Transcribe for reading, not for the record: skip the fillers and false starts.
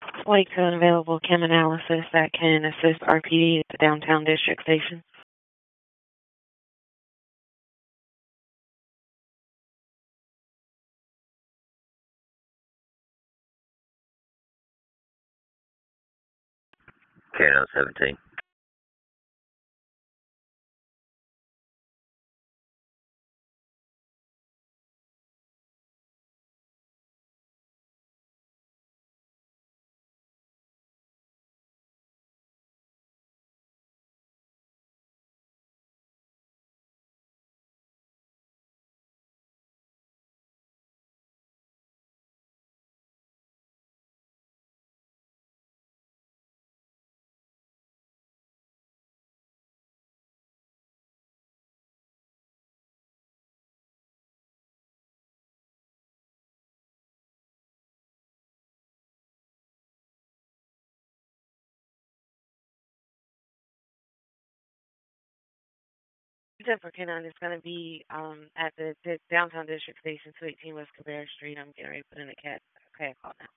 Wait to an available chem analysis that can assist RPD at the downtown district station. K-9 17. Except for K9 is going to be at the downtown district station, 218 West Cabrera Street. I'm getting ready to put in a cat call now.